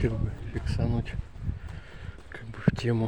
хотел бы фиксануть как бы в тему,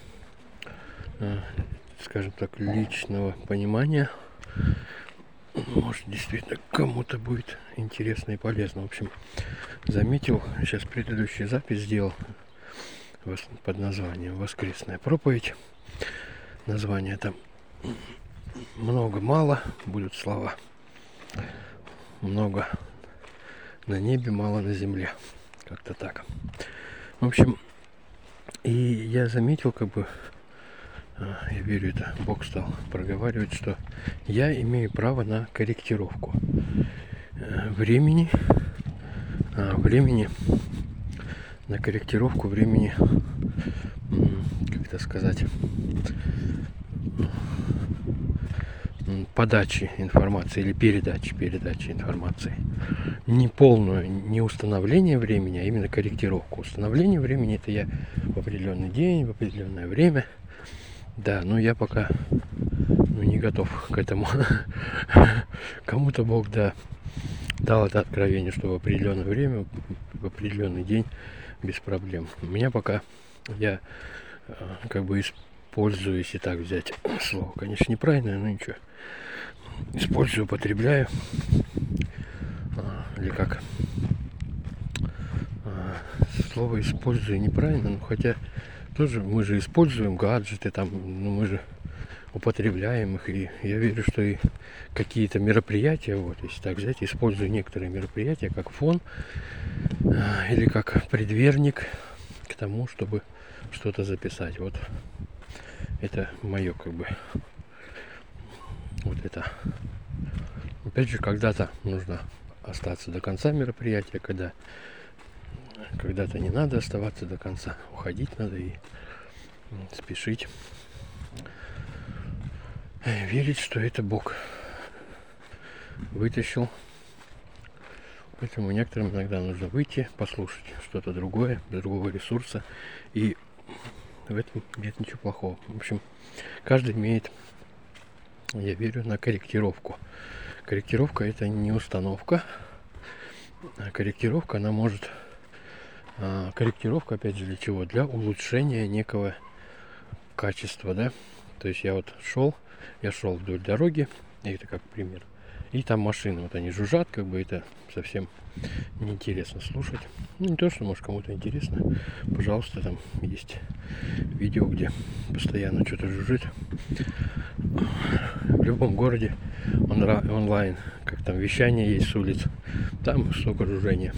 скажем так, личного понимания. Может, действительно кому-то будет интересно и полезно. В общем, заметил, сейчас предыдущую запись сделал под названием «Воскресная проповедь». Название там много-мало будут слова. Много на небе, мало на земле. Как-то так. В общем, и я заметил, как бы, я верю, это Бог стал проговаривать, что я имею право на корректировку времени, на корректировку времени, как это сказать, подачи информации или передачи информации. Не полную, не установление времени, а именно корректировку. Установление времени — это я в определенный день, в определенное время. Да, но я пока не готов к этому. Кому-то Бог дал это откровение, что в определенное время, в определенный день без проблем. У меня пока я как бы использую, если так взять слово, конечно, неправильное, но ничего. Использую, употребляю. Или как? Слово использую неправильно, но хотя тоже мы же используем гаджеты, там, мы же употребляем их, и я верю, что и какие-то мероприятия, вот, если так взять, использую некоторые мероприятия как фон или как предверник к тому, чтобы что-то записать. Вот это мое, как бы, вот это. Опять же, когда-то нужно остаться до конца мероприятия, когда-то не надо оставаться до конца, уходить надо и спешить, верить, что это Бог вытащил. Поэтому некоторым иногда нужно выйти, послушать что-то другое, другого ресурса, и в этом нет ничего плохого. В общем, каждый имеет, я верю, на корректировку. Корректировка — это не установка. Корректировка, она может... Корректировка, опять же, для чего? Для улучшения некого качества, да? То есть я шел вдоль дороги, это как пример. И там машины, вот они жужжат, как бы это совсем неинтересно слушать. Ну, не то, что, может, кому-то интересно. Пожалуйста, там есть видео, где постоянно что-то жужжит. В любом городе онлайн, как там вещание есть с улиц, там столько жужжения.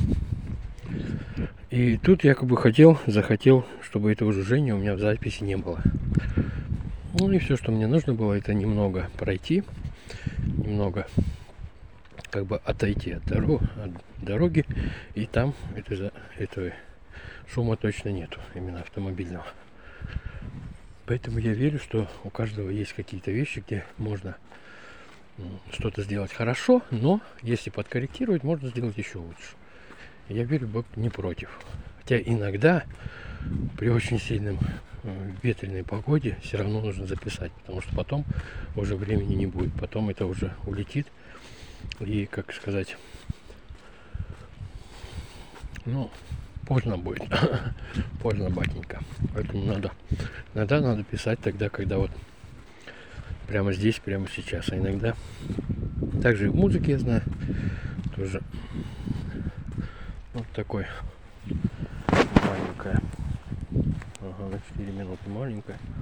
И тут я как бы захотел, чтобы этого жужжения у меня в записи не было. Ну и все, что мне нужно было, это немного пройти, немного как бы отойти от дороги, и там этого шума точно нету, именно автомобильного. Поэтому я верю, что у каждого есть какие-то вещи, где можно что-то сделать хорошо, но если подкорректировать, можно сделать еще лучше. Я верю, Бог не против. Хотя иногда при очень сильном ветреной погоде все равно нужно записать, потому что потом уже времени не будет, потом это уже улетит. И, как сказать, поздно будет. Поздно, батенька. Поэтому иногда надо писать тогда, когда вот прямо здесь, прямо сейчас. А иногда также и в музыке, я знаю, тоже вот такой маленькая. На 4 минуты маленькая.